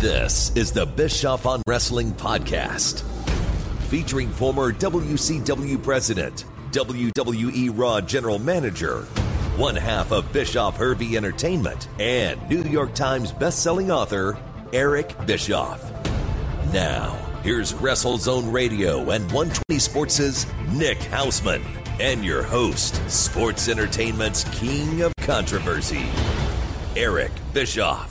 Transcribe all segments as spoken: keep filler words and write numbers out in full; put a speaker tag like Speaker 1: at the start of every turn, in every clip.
Speaker 1: This is the Bischoff on Wrestling podcast, featuring former W C W president, W W E Raw general manager, one half of Bischoff Hervey Entertainment, and New York Times bestselling author, Eric Bischoff. Now, here's WrestleZone Radio and one twenty Sports' Nick Hausman, and your host, Sports Entertainment's king of controversy, Eric Bischoff.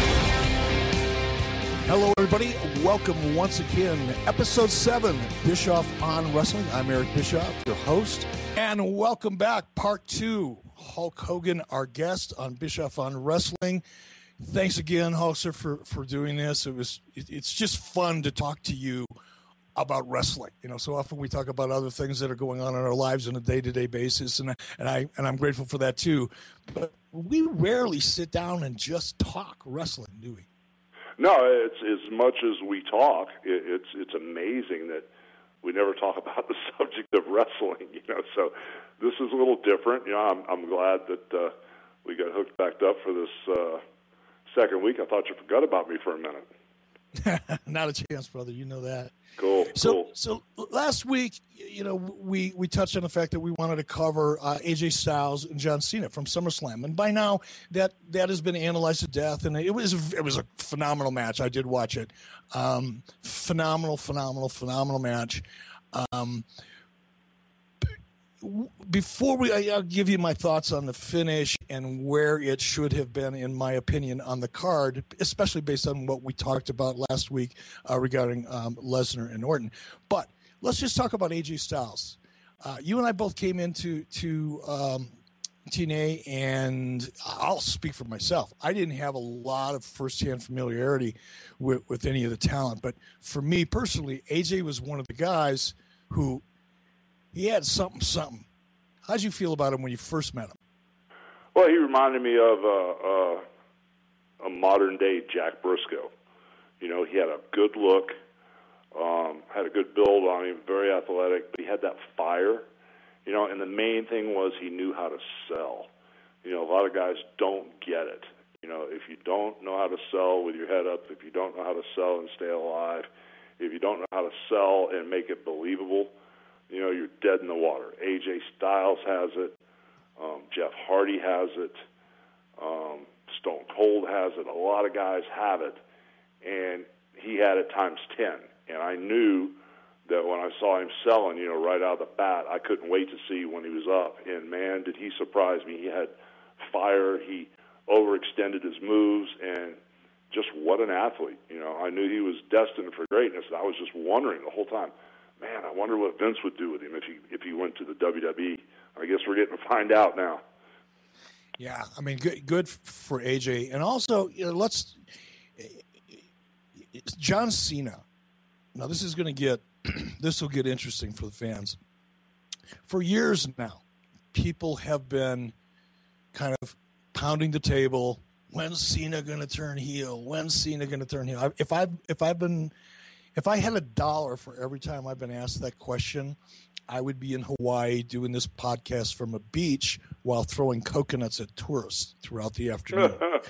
Speaker 2: Hello, everybody. Welcome once again. Episode seven, Bischoff on Wrestling. I'm Eric Bischoff, your host. And welcome back, part two. Hulk Hogan, our guest on Bischoff on Wrestling. Thanks again, Hulkster, for, for doing this. It was it, it's just fun to talk to you about wrestling. You know, so often we talk about other things that are going on in our lives on a day-to-day basis, and and I and I'm grateful for that too. But we rarely sit down and just talk wrestling, do we?
Speaker 3: No, it's as much as we talk. It, it's it's amazing that we never talk about the subject of wrestling. You know, so this is a little different. You know, I'm I'm glad that uh, we got hooked back up for this uh, second week. I thought you forgot about me for a minute.
Speaker 2: Not a chance, brother. You know that.
Speaker 3: Cool.
Speaker 2: So,
Speaker 3: cool.
Speaker 2: so last week, you know, we, we touched on the fact that we wanted to cover uh, A J Styles and John Cena from SummerSlam, and by now that that has been analyzed to death, and it was it was a phenomenal match. I did watch it. Um, phenomenal, phenomenal, phenomenal match. Um, Before we, I'll give you my thoughts on the finish and where it should have been, in my opinion, on the card, especially based on what we talked about last week uh, regarding um, Lesnar and Orton. But let's just talk about A J Styles. Uh, you and I both came into to um, T N A, and I'll speak for myself. I didn't have a lot of firsthand familiarity with, with any of the talent, but for me personally, A J was one of the guys who he had something, something. How'd you feel about him when you first met him?
Speaker 3: Well, he reminded me of uh, uh, a modern-day Jack Briscoe. You know, he had a good look, um, had a good build on him, very athletic, but he had that fire. You know, and the main thing was he knew how to sell. You know, a lot of guys don't get it. You know, if you don't know how to sell with your head up, if you don't know how to sell and stay alive, if you don't know how to sell and make it believable, you know, you're dead in the water. A J Styles has it. Um, Jeff Hardy has it. Um, Stone Cold has it. A lot of guys have it. And he had it times ten. And I knew that when I saw him selling, you know, right out of the bat, I couldn't wait to see when he was up. And, man, did he surprise me. He had fire. He overextended his moves. And just what an athlete. You know, I knew he was destined for greatness. And I was just wondering the whole time, man, I wonder what Vince would do with him if he if he went to the W W E. I guess we're getting to find out now.
Speaker 2: Yeah, I mean, good good for A J, and also, you know, let's John Cena. Now, this is going to get this will get interesting for the fans. For years now, people have been kind of pounding the table. When's Cena going to turn heel? When's Cena going to turn heel? If I've if I've been If I had a dollar for every time I've been asked that question, I would be in Hawaii doing this podcast from a beach while throwing coconuts at tourists throughout the afternoon.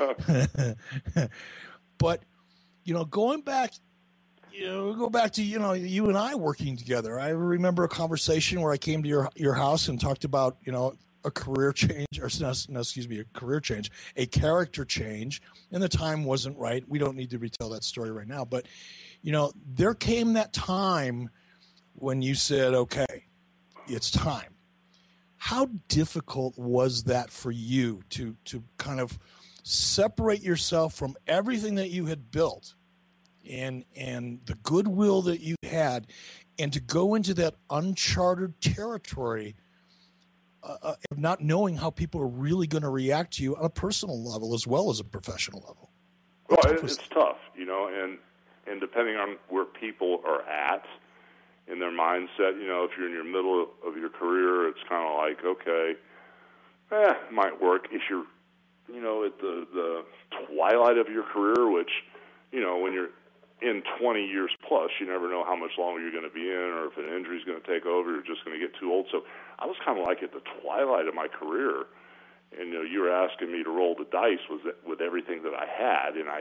Speaker 2: But, you know, going back, you know, go back to, you know, you and I working together. I remember a conversation where I came to your your house and talked about, you know, a career change, or no, no, excuse me, a career change, a character change, and the time wasn't right. We don't need to retell that story right now, but you know, there came that time when you said, okay, it's time. How difficult was that for you to to kind of separate yourself from everything that you had built and and the goodwill that you had, and to go into that uncharted territory uh, of not knowing how people are really going to react to you on a personal level as well as a professional level?
Speaker 3: Well, it, it's tough, you know, and And depending on where people are at in their mindset, you know, if you're in your middle of your career, it's kind of like, okay, eh, it might work. If you're, you know, at the, the twilight of your career, which, you know, when you're in twenty years plus, you never know how much longer you're going to be in, or if an injury's going to take over, you're just going to get too old. So I was kind of like at the twilight of my career, and, you know, you were asking me to roll the dice was that with everything that I had, and I,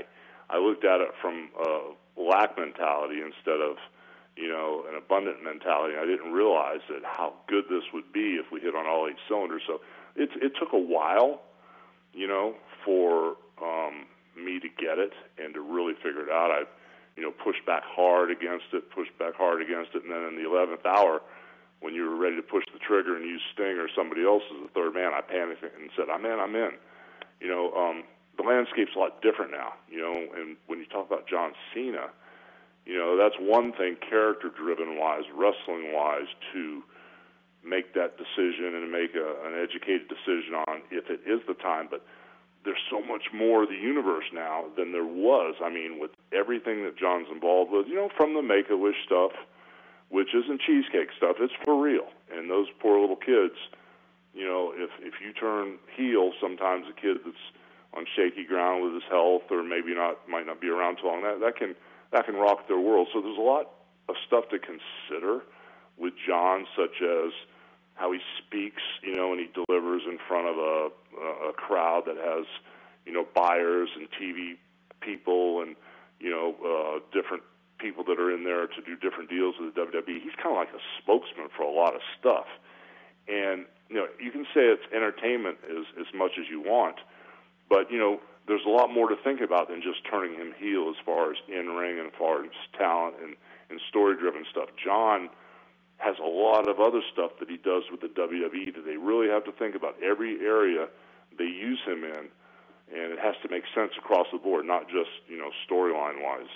Speaker 3: I looked at it from a lack mentality instead of, you know, an abundant mentality. I didn't realize that how good this would be if we hit on all eight cylinders. So it, it took a while, you know, for um, me to get it and to really figure it out. I, you know, pushed back hard against it, pushed back hard against it, and then in the eleventh hour, when you were ready to push the trigger and use Sting or somebody else as the third man, I panicked and said, I'm in, I'm in. You know, um, the landscape's a lot different now, you know, and when you talk about John Cena, you know, that's one thing character-driven-wise, wrestling-wise, to make that decision and make a, an educated decision on if it is the time. But there's so much more of the universe now than there was. I mean, with everything that John's involved with, you know, from the Make-A-Wish stuff, which isn't cheesecake stuff, it's for real. And those poor little kids, you know, if if you turn heel, sometimes a kid that's on shaky ground with his health or maybe not might not be around too long, that, that can that can rock their world. So there's a lot of stuff to consider with John, such as how he speaks, you know, and he delivers in front of a, a crowd that has, you know, buyers and T V people and, you know, uh, different people that are in there to do different deals with the W W E. He's kind of like a spokesman for a lot of stuff. And, you know, you can say it's entertainment as, as much as you want, but, you know, there's a lot more to think about than just turning him heel as far as in-ring and as far as talent and, and story-driven stuff. John has a lot of other stuff that he does with the W W E that they really have to think about. Every area they use him in, and it has to make sense across the board, not just, you know, storyline-wise.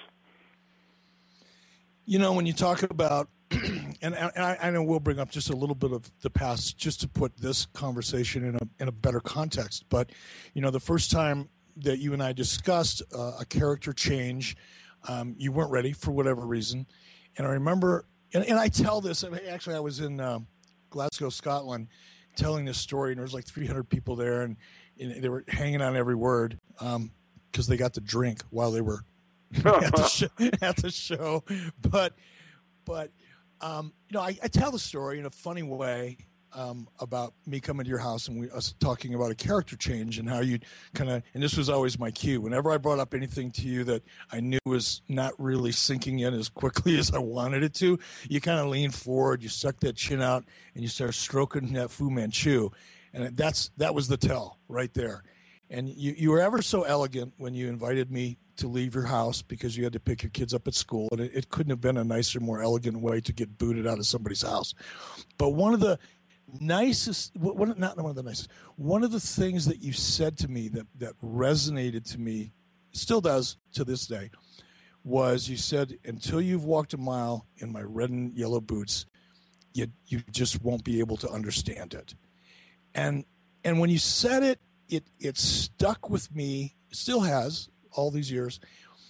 Speaker 2: You know, when you talk about, and, and I, I know we'll bring up just a little bit of the past just to put this conversation in a in a better context. But, you know, the first time that you and I discussed uh, a character change, um, you weren't ready for whatever reason. And I remember, and, and I tell this, I mean, actually I was in uh, Glasgow, Scotland, telling this story, and there was like three hundred people there, and, and they were hanging on every word because um, they got to drink while they were at, the show, at the show, but but um, you know, I, I tell the story in a funny way um, about me coming to your house and we us talking about a character change and how you kind of, and this was always my cue. Whenever I brought up anything to you that I knew was not really sinking in as quickly as I wanted it to, you kind of lean forward, you stuck that chin out, and you start stroking that Fu Manchu, and that's that was the tell right there. And you you were ever so elegant when you invited me to leave your house because you had to pick your kids up at school, and it, it couldn't have been a nicer, more elegant way to get booted out of somebody's house. But one of the nicest, one, not one of the nicest, one of the things that you said to me that, that resonated to me, still does to this day, was you said, until you've walked a mile in my red and yellow boots, you you just won't be able to understand it. And and when you said it, it it stuck with me, still has, all these years,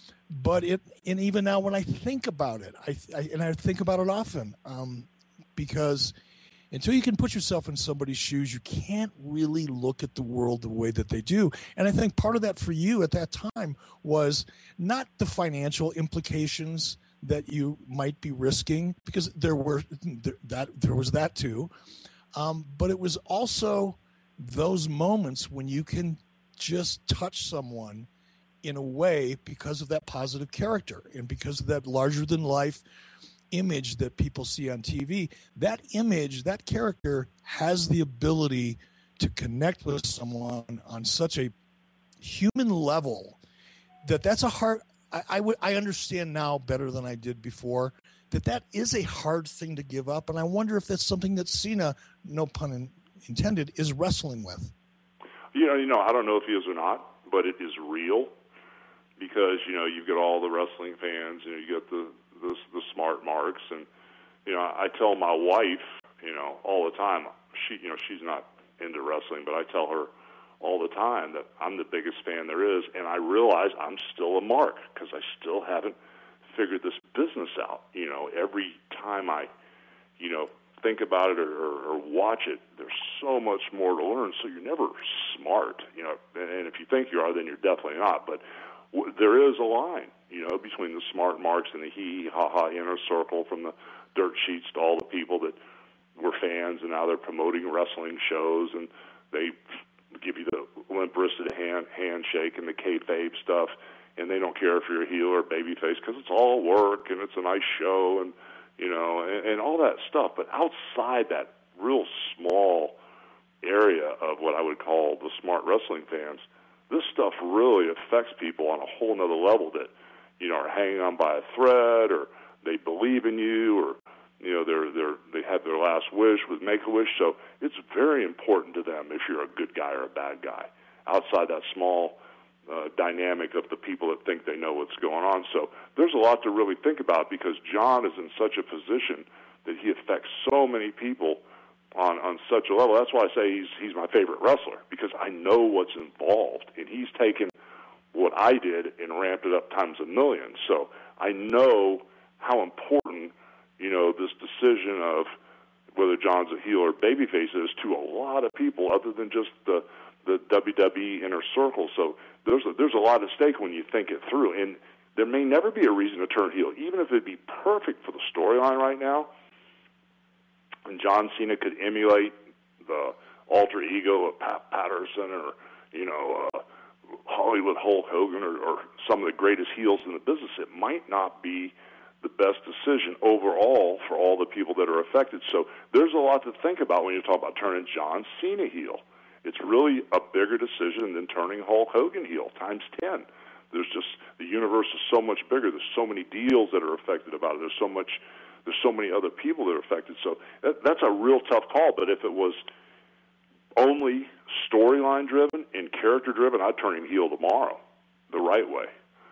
Speaker 2: but it, and even now when I think about it, I, I and I think about it often, um, because until you can put yourself in somebody's shoes, you can't really look at the world the way that they do. And I think part of that for you at that time was not the financial implications that you might be risking, because there were there, that there was that too, um, but it was also those moments when you can just touch someone in a way because of that positive character and because of that larger than life image that people see on T V. That image, that character has the ability to connect with someone on such a human level that that's a hard, I, I would, I understand now better than I did before that that is a hard thing to give up. And I wonder if that's something that Cena, no pun in, intended, is wrestling with.
Speaker 3: You know, you know, I don't know if he is or not, but it is real. Because, you know, you've got all the wrestling fans, you know, you got the, the the smart marks, and, you know, I tell my wife, you know, all the time, she, you know, she's not into wrestling, but I tell her all the time that I'm the biggest fan there is, and I realize I'm still a mark because I still haven't figured this business out. You know, every time I, you know, think about it or, or, or watch it, there's so much more to learn, so you're never smart, you know, and, and if you think you are, then you're definitely not, but there is a line, you know, between the smart marks and the hee-hee-ha-ha inner circle, from the dirt sheets to all the people that were fans and now they're promoting wrestling shows and they give you the limp-wristed hand handshake and the kayfabe stuff. and they don't care if you're a heel or babyface because it's all work and it's a nice show and you know and, and all that stuff. But outside that real small area of what I would call the smart wrestling fans, this stuff really affects people on a whole nother level that, you know, are hanging on by a thread, or they believe in you, or, you know, they're, they're, they had their last wish with Make-A-Wish. So it's very important to them if you're a good guy or a bad guy, outside that small uh, dynamic of the people that think they know what's going on. So there's a lot to really think about, because John is in such a position that he affects so many people on, on such a level. That's why I say he's he's my favorite wrestler, because I know what's involved, and he's taken what I did and ramped it up times a million. So I know how important, you know, this decision of whether John's a heel or babyface is to a lot of people other than just the the W W E inner circle. So there's a, there's a lot at stake when you think it through, and there may never be a reason to turn heel, even if it'd be perfect for the storyline right now. And John Cena could emulate the alter ego of Pat Patterson, or, you know, uh, Hollywood Hulk Hogan, or, or some of the greatest heels in the business. It might not be the best decision overall for all the people that are affected. So there's a lot to think about when you talk about turning John Cena heel. It's really a bigger decision than turning Hulk Hogan heel times ten. There's just, the universe is so much bigger. There's so many deals that are affected about it. There's so much, there's so many other people that are affected. So that, that's a real tough call. But if it was only storyline driven and character driven, I'd turn him heel tomorrow, the right way.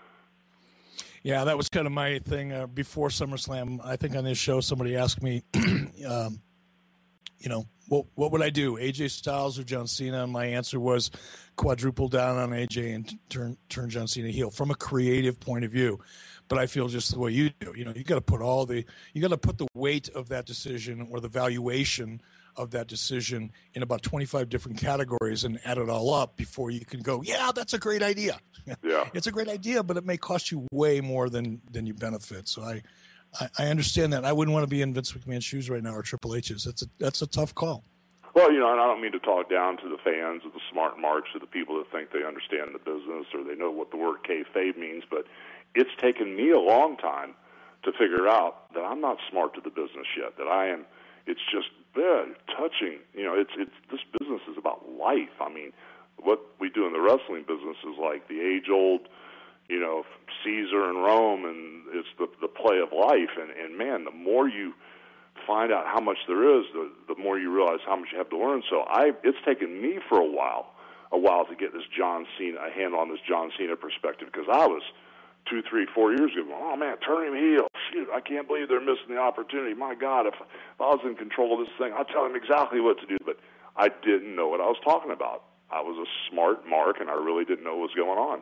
Speaker 2: Yeah, that was kind of my thing uh, before SummerSlam. I think on this show somebody asked me, um, you know, what what would I do, A J Styles or John Cena? And my answer was quadruple down on A J and turn turn John Cena heel from a creative point of view. But I feel just the way you do. You know, you got to put all the you got to put the weight of that decision, or the valuation of that decision, in about twenty-five different categories and add it all up before you can go, yeah, that's a great idea.
Speaker 3: Yeah,
Speaker 2: it's a great idea, but it may cost you way more than than you benefit. So I. I, I understand that. I wouldn't want to be in Vince McMahon's shoes right now, or Triple H's. That's a that's a tough call.
Speaker 3: Well, you know, and I don't mean to talk down to the fans or the smart marks or the people that think they understand the business or they know what the word kayfabe means, but it's taken me a long time to figure out that I'm not smart to the business yet. That I am. It's just very touching. You know, it's it's this business is about life. I mean, what we do in the wrestling business is like the age-old, you know, Caesar and Rome, and it's the the play of life. And, and man, the more you find out how much there is, the, the more you realize how much you have to learn. So I, it's taken me for a while, a while to get this John Cena, a handle on this John Cena perspective, because I was two, three, four years ago, oh man, turn him heel. Shoot, I can't believe they're missing the opportunity. My God, if, if I was in control of this thing, I'd tell him exactly what to do. But I didn't know what I was talking about. I was a smart mark, and I really didn't know what was going on.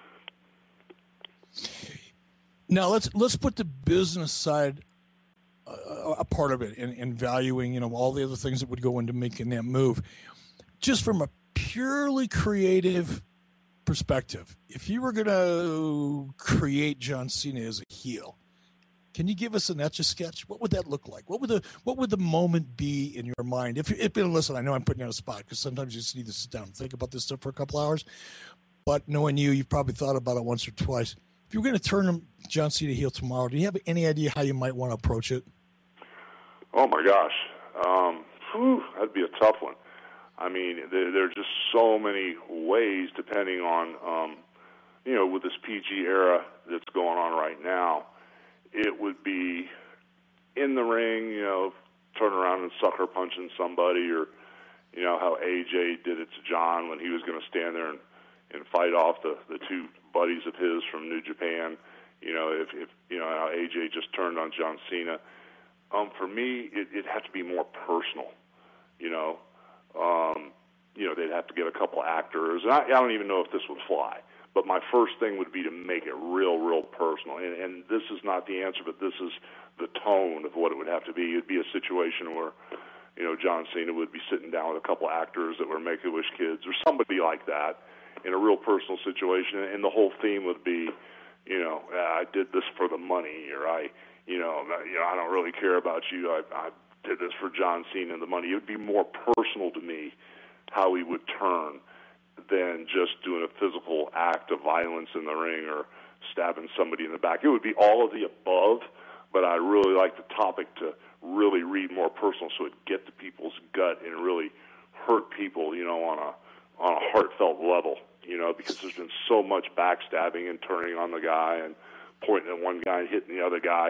Speaker 2: Now let's let's put the business side uh, a part of it, and, and valuing, you know, all the other things that would go into making that move. Just from a purely creative perspective, if you were going to create John Cena as a heel, can you give us an etch-a-sketch? What would that look like? What would the what would the moment be in your mind? If, if listen, I know I'm putting you on a spot, because sometimes you just need to sit down and think about this stuff for a couple hours. But knowing you, you've probably thought about it once or twice. If you're going to turn him, John Cena heel tomorrow, do you have any idea how you might want to approach it?
Speaker 3: Oh, my gosh. Um, whew, that'd be a tough one. I mean, there, there are just so many ways, depending on, um, you know, with this P G era that's going on right now. It would be in the ring, you know, turn around and sucker punching somebody, or, you know, how A J did it to John when he was going to stand there and, and fight off the, the two buddies of his from New Japan. You know, if, if you know how A J just turned on John Cena. Um, for me, it, it'd have to be more personal. You know, um, you know, they'd have to get a couple actors, and I, I don't even know if this would fly. But my first thing would be to make it real, real personal. And, and this is not the answer, but this is the tone of what it would have to be. It'd be a situation where, you know, John Cena would be sitting down with a couple actors that were Make-A-Wish kids, or somebody like that, in a real personal situation, and the whole theme would be, you know, I did this for the money, or I, you know, you know, I don't really care about you. I, I did this for John Cena and the money. It would be more personal to me how he would turn, than just doing a physical act of violence in the ring or stabbing somebody in the back. It would be all of the above, but I really like the topic to really read more personal, so it get to people's gut and really hurt people, you know, on a on a heartfelt level, you know, because there's been so much backstabbing and turning on the guy and pointing at one guy and hitting the other guy.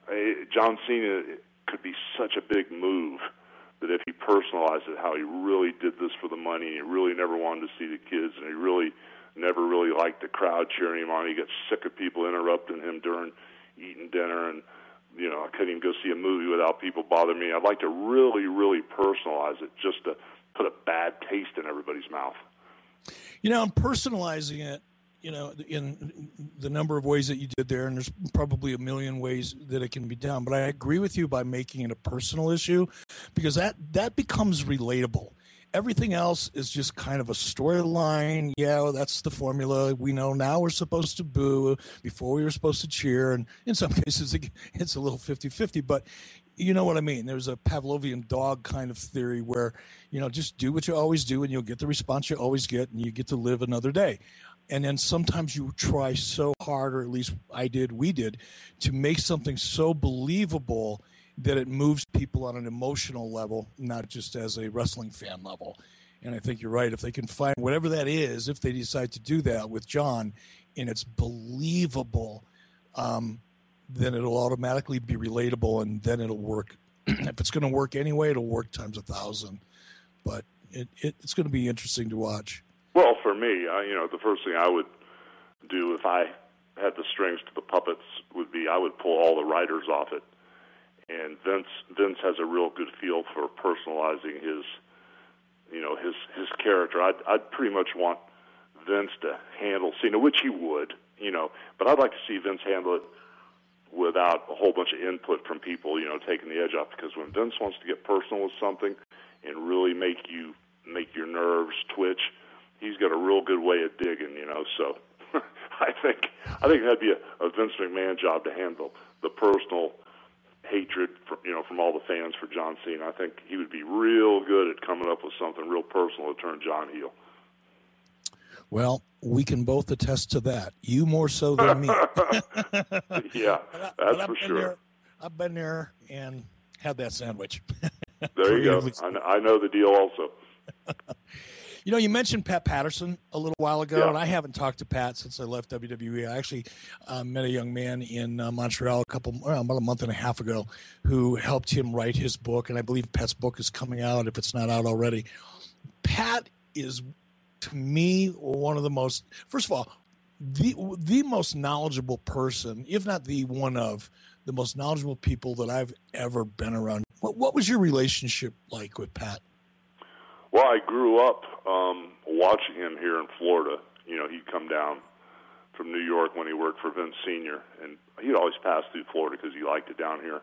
Speaker 3: John Cena could be such a big move that if he personalized it, how he really did this for the money, and he really never wanted to see the kids, and he really never really liked the crowd cheering him on. He gets sick of people interrupting him during eating dinner, and, you know, I couldn't even go see a movie without people bothering me. I'd like to really, really personalize it just to put a bad taste in everybody's mouth.
Speaker 2: You know, I'm personalizing it, you know, in the number of ways that you did there, and there's probably a million ways that it can be done. But I agree with you by making it a personal issue, because that, that becomes relatable. Everything else is just kind of a storyline. Yeah, well, that's the formula. We know now we're supposed to boo. Before we were supposed to cheer. And in some cases, it's a little fifty-fifty. But you know what I mean? There's a Pavlovian dog kind of theory where, you know, just do what you always do and you'll get the response you always get, and you get to live another day. And then sometimes you try so hard, or at least I did, we did, to make something so believable that it moves people on an emotional level, not just as a wrestling fan level. And I think you're right. If they can find whatever that is, if they decide to do that with John, and it's believable, um, then it'll automatically be relatable, and then it'll work. If it's going to work anyway, it'll work times a thousand. But it, it, it's going to be interesting to watch.
Speaker 3: Well, for me, I, you know, the first thing I would do if I had the strings to the puppets would be I would pull all the writers off it. And Vince Vince has a real good feel for personalizing his, you know, his his character. I'd I'd pretty much want Vince to handle Cena, which he would, you know, but I'd like to see Vince handle it without a whole bunch of input from people, you know, taking the edge off. Because when Vince wants to get personal with something and really make you make your nerves twitch, he's got a real good way of digging, you know. So I think I think that'd be a, a Vince McMahon job to handle the personal hatred, for, you know, from all the fans for John Cena. I think he would be real good at coming up with something real personal to turn John heel.
Speaker 2: Well, we can both attest to that. You more so than me.
Speaker 3: Yeah,
Speaker 2: but I,
Speaker 3: that's
Speaker 2: but
Speaker 3: for sure.
Speaker 2: There, I've been there and had that sandwich.
Speaker 3: There you go. I know, I know the deal also.
Speaker 2: You know, you mentioned Pat Patterson a little while ago,
Speaker 3: yeah.
Speaker 2: and I haven't talked to Pat since I left W W E. I actually uh, met a young man in uh, Montreal a couple, well, about a month and a half ago, who helped him write his book, and I believe Pat's book is coming out if it's not out already. Pat is, to me, one of the most, first of all, the the most knowledgeable person, if not the one of the most knowledgeable people that I've ever been around. What, what was your relationship like with Pat?
Speaker 3: Well, I grew up um, watching him here in Florida. You know, he'd come down from New York when he worked for Vince Senior, and he'd always pass through Florida because he liked it down here.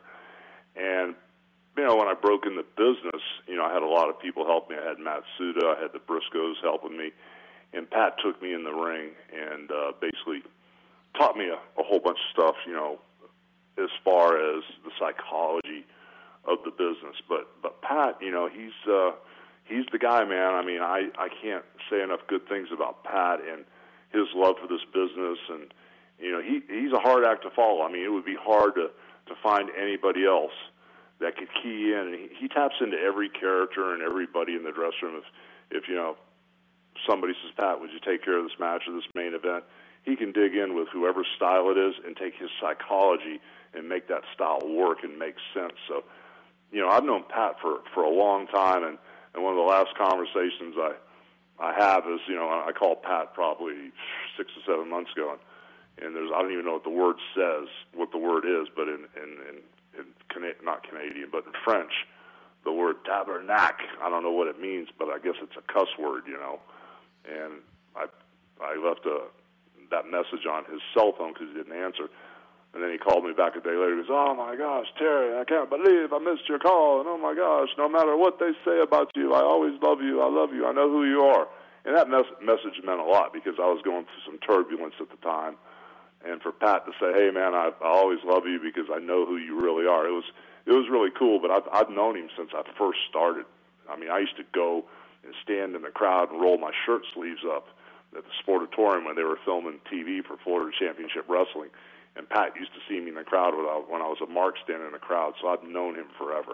Speaker 3: And, you know, when I broke in the business, you know, I had a lot of people help me. I had Matt Suda, I had the Briscoes helping me, and Pat took me in the ring and uh, basically taught me a, a whole bunch of stuff, you know, as far as the psychology of the business. But, but Pat, you know, he's... Uh, He's the guy, man. I mean, I, I can't say enough good things about Pat and his love for this business. And, you know, he he's a hard act to follow. I mean, it would be hard to, to find anybody else that could key in. And he, he taps into every character and everybody in the dressing room. If, if, you know, somebody says, Pat, would you take care of this match or this main event? He can dig in with whoever style it is and take his psychology and make that style work and make sense. So, you know, I've known Pat for, for a long time, and And one of the last conversations I I have is, you know, I called Pat probably six or seven months ago, and, and there's I don't even know what the word says, what the word is, but in in in, in Cana- not Canadian, but in French, the word tabernacle. I don't know what it means, but I guess it's a cuss word, you know. And I I left a that message on his cell phone because he didn't answer. And then he called me back a day later. He goes, oh, my gosh, Terry, I can't believe I missed your call. And, oh, my gosh, no matter what they say about you, I always love you. I love you. I know who you are. And that mes- message meant a lot because I was going through some turbulence at the time. And for Pat to say, hey, man, I, I always love you because I know who you really are, it was it was really cool. But I've, I've known him since I first started. I mean, I used to go and to stand in the crowd and roll my shirt sleeves up at the Sportatorium when they were filming T V for Florida Championship Wrestling. And Pat used to see me in the crowd when I, when I was a mark standing in the crowd, so I've known him forever.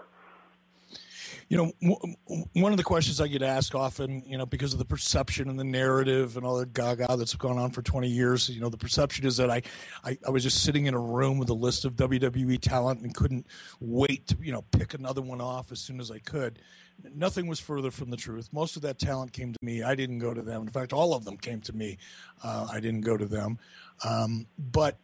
Speaker 2: You know, w- one of the questions I get asked often, you know, because of the perception and the narrative and all the gaga that's gone on for twenty years, you know, the perception is that I, I, I was just sitting in a room with a list of W W E talent and couldn't wait to, you know, pick another one off as soon as I could. Nothing was further from the truth. Most of that talent came to me. I didn't go to them. In fact, all of them came to me. Uh, I didn't go to them. Um, but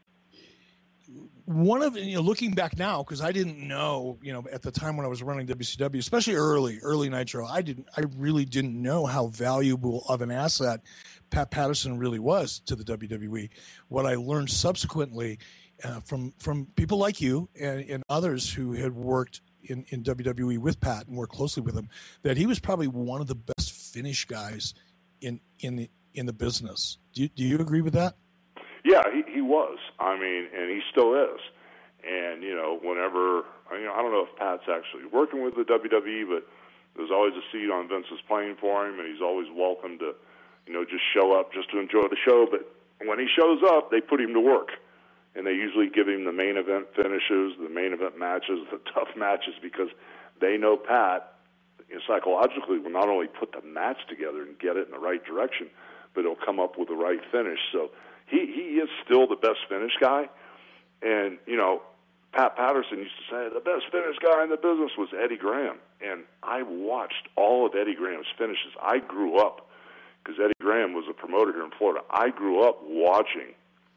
Speaker 2: one of, you know, looking back now, because I didn't know, you know, at the time when I was running W C W, especially early, early Nitro, I didn't, I really didn't know how valuable of an asset Pat Patterson really was to the W W E. What I learned subsequently uh, from from people like you and, and others who had worked in, in W W E with Pat and worked closely with him, that he was probably one of the best finish guys in in the in the business. Do you, do you agree with that?
Speaker 3: Yeah, he, he was. I mean, and he still is. And, you know, whenever, you know, I don't know if Pat's actually working with the W W E, but there's always a seat on Vince's plane for him, and he's always welcome to, you know, just show up just to enjoy the show. But when he shows up, they put him to work. And they usually give him the main event finishes, the main event matches, the tough matches, because they know Pat, you know, psychologically, will not only put the match together and get it in the right direction, but he'll come up with the right finish. So he, he is still the best finish guy. And, you know, Pat Patterson used to say the best finish guy in the business was Eddie Graham. And I watched all of Eddie Graham's finishes. I grew up, because Eddie Graham was a promoter here in Florida, I grew up watching,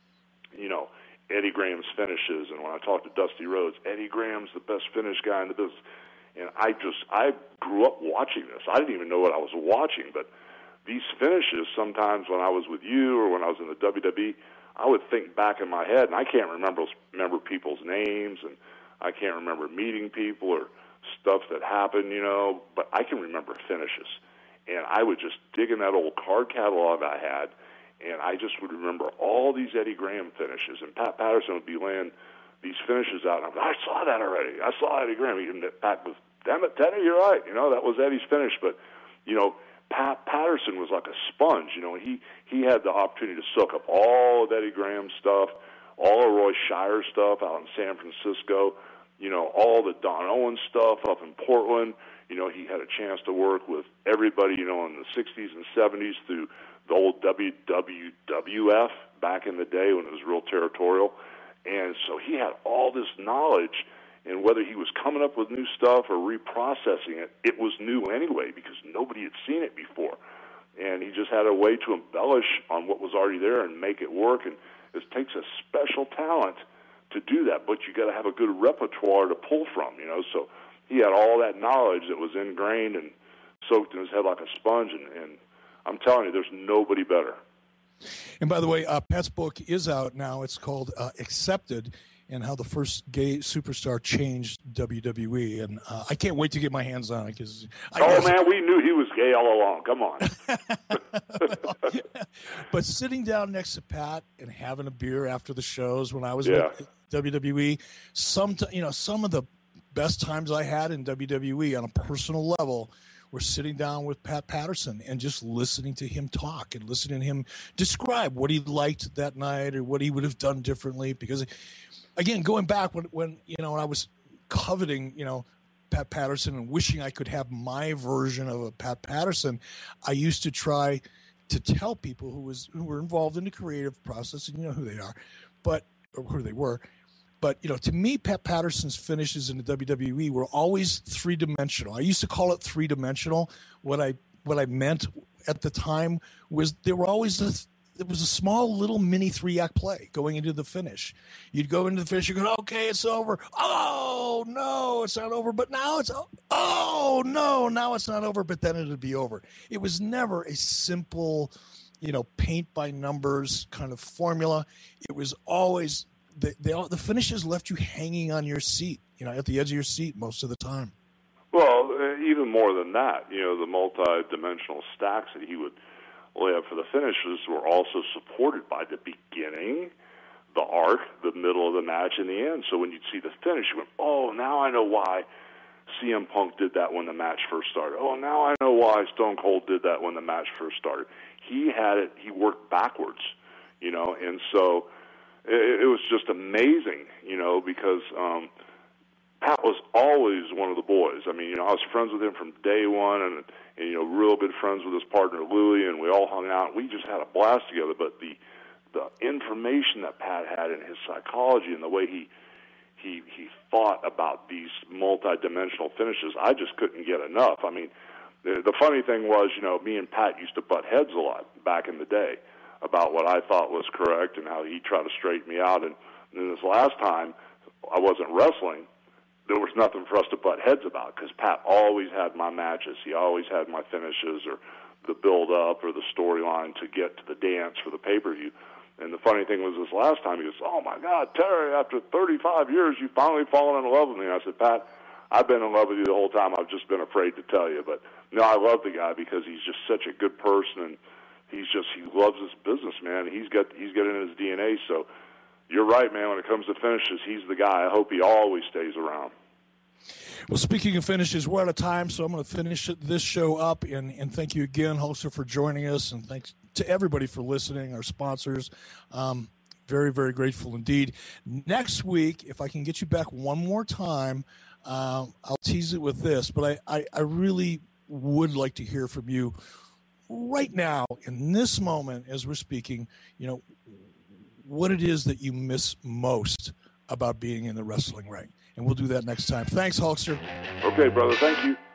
Speaker 3: you know, Eddie Graham's finishes. And when I talked to Dusty Rhodes, Eddie Graham's the best finish guy in the business. And I just, I grew up watching this. I didn't even know what I was watching, but these finishes, sometimes when I was with you or when I was in the W W E, I would think back in my head, and I can't remember remember people's names, and I can't remember meeting people or stuff that happened, you know, but I can remember finishes. And I would just dig in that old card catalog I had, and I just would remember all these Eddie Graham finishes. And Pat Patterson would be laying these finishes out, and I'm like, I saw that already. I saw Eddie Graham. And Pat was, damn it, Teddy, you're right. You know, that was Eddie's finish. But, you know, Pat Patterson was like a sponge. You know, he, he had the opportunity to soak up all of Eddie Graham's stuff, all of Roy Shire stuff out in San Francisco, you know, all the Don Owens stuff up in Portland. You know, he had a chance to work with everybody, you know, in the sixties and seventies through the old W W F back in the day when it was real territorial. And so he had all this knowledge, and whether he was coming up with new stuff or reprocessing it, it was new anyway because nobody had seen it before. And he just had a way to embellish on what was already there and make it work. And it takes a special talent to do that, but you got to have a good repertoire to pull from, you know. So he had all that knowledge that was ingrained and soaked in his head like a sponge, and, and I'm telling you, there's nobody better.
Speaker 2: And by the way, uh, Pat's book is out now. It's called uh, Accepted, and how the first gay superstar changed W W E. And uh, I can't wait to get my hands on it. Because
Speaker 3: oh, man, we knew he was gay all along. Come on.
Speaker 2: But sitting down next to Pat and having a beer after the shows when I was
Speaker 3: yeah.
Speaker 2: with W W E, some, you know, some of the best times I had in W W E on a personal level were sitting down with Pat Patterson and just listening to him talk and listening to him describe what he liked that night or what he would have done differently. Because, again, going back when, when you know, I was coveting, you know, Pat Patterson and wishing I could have my version of a Pat Patterson, I used to try to tell people who was who were involved in the creative process, and you know who they are, but or who they were. But, you know, to me, Pat Patterson's finishes in the W W E were always three-dimensional. I used to call it three-dimensional. What I what I meant at the time was there were always a, there was a small little mini three-act play going into the finish. You'd go into the finish, you go, okay, it's over. Oh, no, it's not over. But now it's, oh, no, now it's not over. But then it'd be over. It was never a simple, you know, paint-by-numbers kind of formula. It was always... The, the, the finishes left you hanging on your seat, you know, at the edge of your seat most of the time.
Speaker 3: Well, uh, even more than that, you know, the multi-dimensional stacks that he would lay up for the finishes were also supported by the beginning, the arc, the middle of the match, and the end. So when you'd see the finish, you went, oh, now I know why C M Punk did that when the match first started. Oh, now I know why Stone Cold did that when the match first started. He had it, he worked backwards, you know, and so it, it was just amazing, you know, because um, Pat was always one of the boys. I mean, you know, I was friends with him from day one, and, and you know, real good friends with his partner Louie, and we all hung out. We just had a blast together. But the the information that Pat had in his psychology and the way he he he thought about these multi-dimensional finishes, I just couldn't get enough. I mean, the, the funny thing was, you know, me and Pat used to butt heads a lot back in the day about what I thought was correct and how he tried to straighten me out. And, and then this last time, I wasn't wrestling. There was nothing for us to butt heads about because Pat always had my matches. He always had my finishes or the build-up or the storyline to get to the dance for the pay-per-view. And the funny thing was this last time, he goes, oh, my God, Terry, after thirty-five years, you've finally fallen in love with me. And I said, Pat, I've been in love with you the whole time. I've just been afraid to tell you. But, no, I love the guy because he's just such a good person, and he's just, he loves his business, man. He's got, he's got it in his D N A. So you're right, man. When it comes to finishes, he's the guy. I hope he always stays around.
Speaker 2: Well, speaking of finishes, we're out of time, so I'm going to finish this show up. And, and thank you again, Hulkster, for joining us. And thanks to everybody for listening, our sponsors. Um, very, very grateful indeed. Next week, if I can get you back one more time, uh, I'll tease it with this. But I, I, I really would like to hear from you right now, in this moment, as we're speaking, you know, what it is that you miss most about being in the wrestling ring. And we'll do that next time. Thanks, Hulkster.
Speaker 3: Okay, brother. Thank you.